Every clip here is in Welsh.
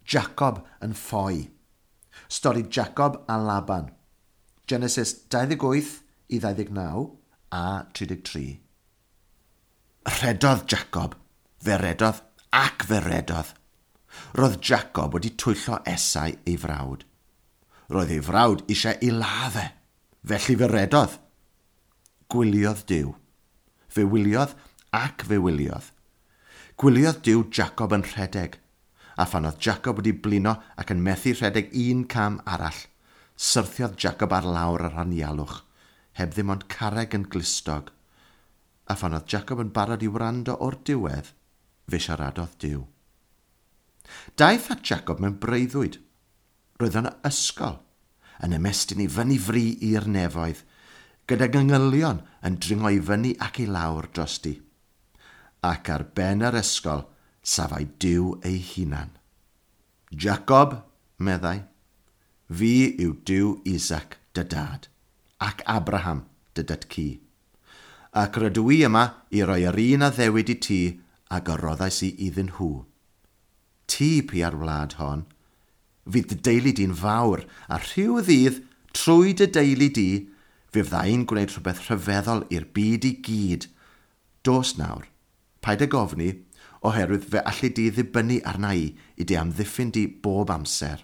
Jacob yn ffoi. Stori Jacob a Laban. Genesis 28 i 29 a 33. Rhedodd Jacob, fe redodd ac fe redodd. Roedd Jacob wedi twyllo Esau ei frawd. Roedd ei frawd eisiau ei ladd e, felly fe redodd. Gwyliodd Duw. Fe wyliodd ac fe wyliodd. Gwyliodd Duw Jacob yn rhedeg, a phan oedd Jacob wedi blino ac yn methu rhedeg un cam arall, syrthiodd Jacob ar lawr yr anialwch, heb ddim ond carreg yn glistog. A phan oedd Jacob yn barod i wrando o'r diwedd, fe siaradodd Duw. Daeth at Jacob mewn breuddwyd. Roedd yn ysgol, yn ymestyn i fyny fri i'r nefoedd, gyda gyngylion yn dringo i fyny ac i lawr drosti. Ac ar ben yr ysgol, safai Duw ei hunan. Jacob, meddai, fi yw Duw Isaac, dy dad, ac Abraham, dy datci. Ac rydw i yma i roi yr un a ddewid i ti a gyroddais i iddyn nhw. Ti pi ar wlad hon, fydd dy deulu di'n fawr, a rhyw ddydd, trwy dy deulu di, fe fyddai'n gwneud rhywbeth rhyfeddol i'r byd i gyd. Dos nawr, paid y gofni, oherwydd fe allu di ddibynnu arna i di amddiffyn di bob amser.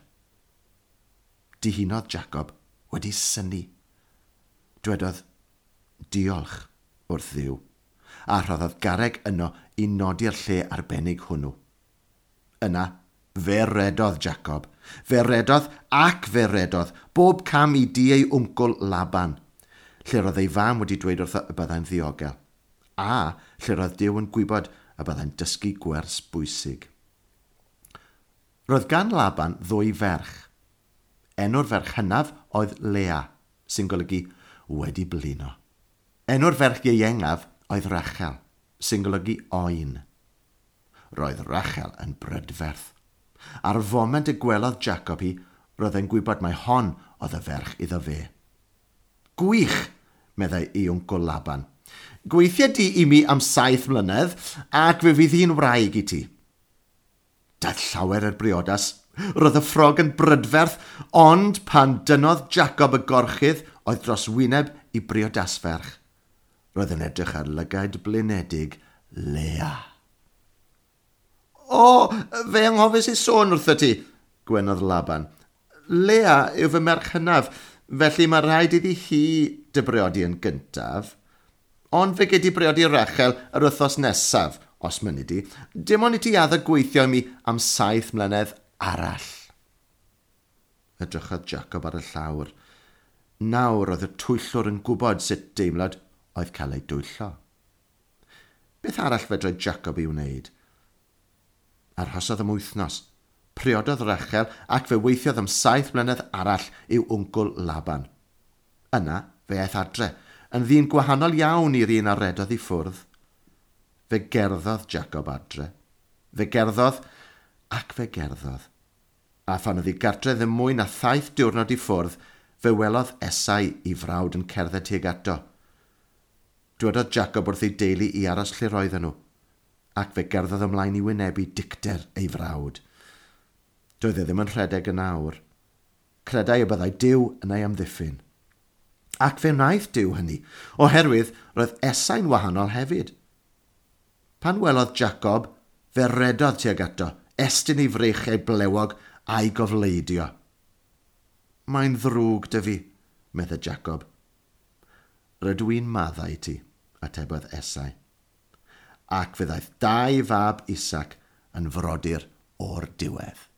Dihinodd Jacob wedi syni. Dwedodd, diolch wrth Dduw, a rhoddodd garreg yno i nodi'r lle arbennig hwnnw. Yna, fe redodd Jacob. Fe redodd ac fe redodd bob cam i di ei wncl Laban, lle roedd ei fam wedi dweud wrtho y byddai'n ddiogel, a lle roedd Duw yn gwybod y byddai'n dysgu gwers bwysig. Roedd gan Laban ddwy ferch. Enw'r ferch hynaf oedd Lea, sy'n golygu wedi blino. Enw'r ferch ieuengaf oedd Rachel, sy'n golygu oen. Roedd Rachel yn brydferth. Ar foment y gwelodd Jacob hi, roedd e'n gwybod mai hon oedd y ferch iddo fe. Gwych, meddai ei wncl Laban. Gweithio di i mi am 7 mlynedd, ac fe fydd hi'n wraig i ti. Daeth llawer yr briodas. Roedd y ffrog yn brydferth, ond pan dynodd Jacob y gorchydd oedd dros wyneb i briodasferch. Roedd yn edrych ar lygaid blinedig Lea. O, fe anghofus i sôn wrtho ti, gwenodd Laban. Lea yw fy merch hynaf, felly mae rhaid iddi hi dy briodi yn gyntaf. Ond fe gei di briodi Rachel yr wythnos nesaf, os myni di. Dim ond i ti addo gweithio mi am 7 mlynedd arall. Edrychodd Jacob ar y llawr. Nawr oedd y twyllwr yn gwybod sut deimlad oedd cael ei dwyllo. Beth arall fedroedd Jacob i wneud? Arhosodd am wythnos. Priododd Rachel ac fe weithiodd am 7 mlynedd arall i'w wncl Laban. Yna fe aeth adre, yn ddyn gwahanol iawn i'r un a redodd i ffwrdd. Fe gerddodd Jacob adre. Fe gerddodd ac fe gerddodd. A phan oedd ei gartre ddim mwy na 7 diwrnod i ffwrdd, fe welodd Esau i frawd yn cerdded tuag ato. Dwedodd Jacob wrth ei deulu i aros lle roedden nhw, ac fe gerddodd ymlaen i wynebu dicter ei frawd. Doedd e ddim yn rhedeg yn awr. Credai y byddai Duw yn ei amddiffyn. Ac fe wnaeth Duw hynny, oherwydd roedd Esau'n wahanol hefyd. Pan welodd Jacob, fe redodd tuag ato, estyn ei frechau blewog a'i gofleidio. Mae'n ddrwg dy fi, medde Jacob. Rydw i'n maddau ti, atebodd Esau. Ac fe ddaeth 2 fab Isaac yn frodyr o'r diwedd.